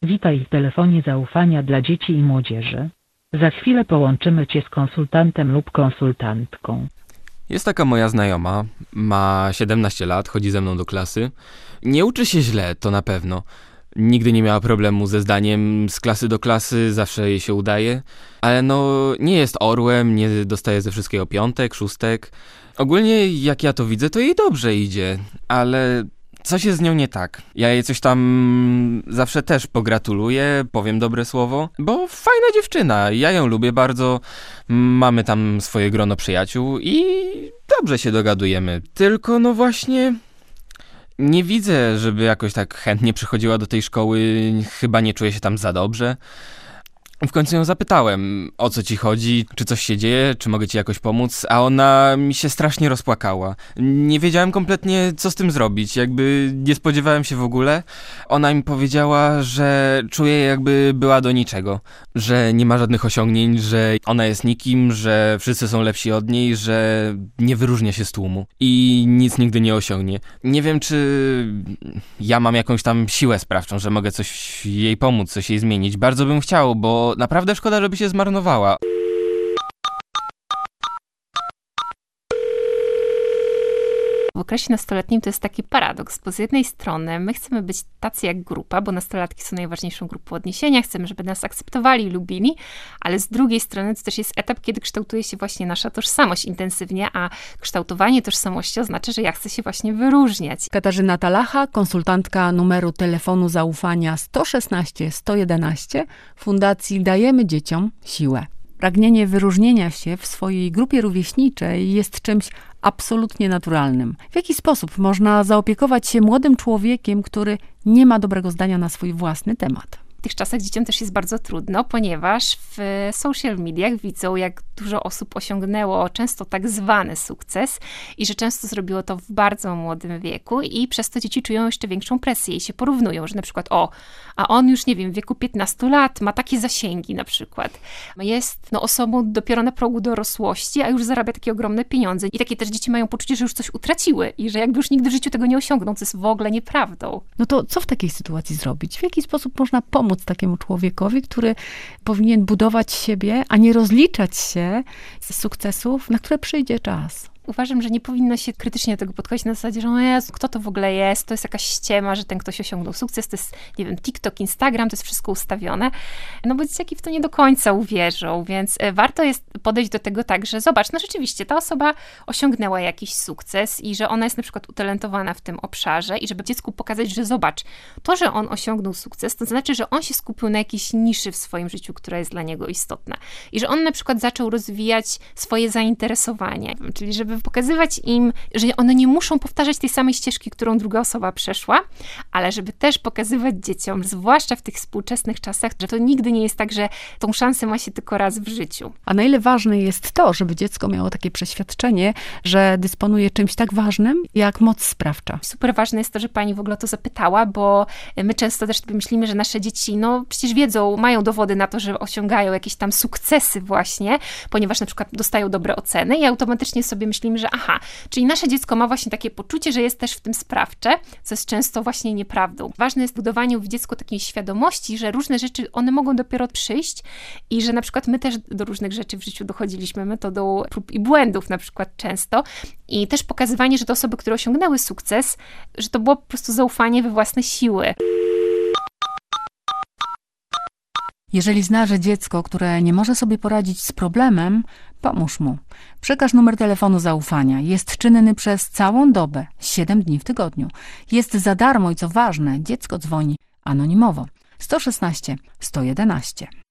Witaj w telefonie zaufania dla dzieci i młodzieży. Za chwilę połączymy Cię z konsultantem lub konsultantką. Jest taka moja znajoma, ma 17 lat, chodzi ze mną do klasy. Nie uczy się źle, to na pewno. Nigdy nie miała problemu ze zdaniem z klasy do klasy, zawsze jej się udaje. Ale nie jest orłem, nie dostaje ze wszystkiego 5, 6. Ogólnie jak ja to widzę, to jej dobrze idzie, ale coś jest z nią nie tak. Ja jej coś tam zawsze też pogratuluję, powiem dobre słowo, bo fajna dziewczyna, ja ją lubię bardzo, mamy tam swoje grono przyjaciół i dobrze się dogadujemy. Tylko właśnie nie widzę, żeby jakoś tak chętnie przychodziła do tej szkoły, chyba nie czuje się tam za dobrze. W końcu ją zapytałem, o co ci chodzi, czy coś się dzieje, czy mogę ci jakoś pomóc, a ona mi się strasznie rozpłakała. Nie wiedziałem kompletnie, co z tym zrobić, jakby nie spodziewałem się w ogóle. Ona mi powiedziała, że czuje, jakby była do niczego, że nie ma żadnych osiągnięć, że ona jest nikim, że wszyscy są lepsi od niej, że nie wyróżnia się z tłumu i nic nigdy nie osiągnie. Nie wiem, czy ja mam jakąś tam siłę sprawczą, że mogę coś jej pomóc, coś jej zmienić. Bardzo bym chciał, bo naprawdę szkoda, żeby się zmarnowała. W okresie nastoletnim to jest taki paradoks, bo z jednej strony my chcemy być tacy jak grupa, bo nastolatki są najważniejszą grupą odniesienia, chcemy, żeby nas akceptowali, lubili, ale z drugiej strony to też jest etap, kiedy kształtuje się właśnie nasza tożsamość intensywnie, a kształtowanie tożsamości oznacza, że ja chcę się właśnie wyróżniać. Katarzyna Talacha, konsultantka numeru telefonu zaufania 116 111 Fundacji Dajemy Dzieciom Siłę. Pragnienie wyróżnienia się w swojej grupie rówieśniczej jest czymś absolutnie naturalnym. W jaki sposób można zaopiekować się młodym człowiekiem, który nie ma dobrego zdania na swój własny temat? W tych czasach dzieciom też jest bardzo trudno, ponieważ w social mediach widzą, jak dużo osób osiągnęło często tak zwany sukces i że często zrobiło to w bardzo młodym wieku i przez to dzieci czują jeszcze większą presję i się porównują, że na przykład a on już, nie wiem, w wieku 15 lat ma takie zasięgi na przykład. Jest osobą dopiero na progu dorosłości, a już zarabia takie ogromne pieniądze. I takie też dzieci mają poczucie, że już coś utraciły i że jakby już nigdy w życiu tego nie osiągną, co jest w ogóle nieprawdą. No to co w takiej sytuacji zrobić? W jaki sposób można pomóc takiemu człowiekowi, który powinien budować siebie, a nie rozliczać się z sukcesów, na które przyjdzie czas? Uważam, że nie powinno się krytycznie do tego podchodzić na zasadzie, że Jezu, kto to w ogóle jest, to jest jakaś ściema, że ten ktoś osiągnął sukces, to jest, nie wiem, TikTok, Instagram, to jest wszystko ustawione, bo dzieciaki w to nie do końca uwierzą, więc warto jest podejść do tego tak, że zobacz, rzeczywiście ta osoba osiągnęła jakiś sukces i że ona jest na przykład utalentowana w tym obszarze i żeby dziecku pokazać, że zobacz, to, że on osiągnął sukces, to znaczy, że on się skupił na jakiejś niszy w swoim życiu, która jest dla niego istotna i że on na przykład zaczął rozwijać swoje zainteresowania, czyli żeby pokazywać im, że one nie muszą powtarzać tej samej ścieżki, którą druga osoba przeszła, ale żeby też pokazywać dzieciom, zwłaszcza w tych współczesnych czasach, że to nigdy nie jest tak, że tą szansę ma się tylko raz w życiu. A na ile ważne jest to, żeby dziecko miało takie przeświadczenie, że dysponuje czymś tak ważnym, jak moc sprawcza? Super ważne jest to, że pani w ogóle o to zapytała, bo my często też myślimy, że nasze dzieci, przecież wiedzą, mają dowody na to, że osiągają jakieś tam sukcesy właśnie, ponieważ na przykład dostają dobre oceny i automatycznie sobie myślimy, że czyli nasze dziecko ma właśnie takie poczucie, że jest też w tym sprawcze, co jest często właśnie nieprawdą. Ważne jest budowanie w dziecku takiej świadomości, że różne rzeczy, one mogą dopiero przyjść i że na przykład my też do różnych rzeczy w życiu dochodziliśmy metodą prób i błędów na przykład często i też pokazywanie, że te osoby, które osiągnęły sukces, że to było po prostu zaufanie we własne siły. Jeżeli znasz dziecko, które nie może sobie poradzić z problemem, pomóż mu. Przekaż numer telefonu zaufania. Jest czynny przez całą dobę, 7 dni w tygodniu. Jest za darmo i co ważne, dziecko dzwoni anonimowo. 116 111.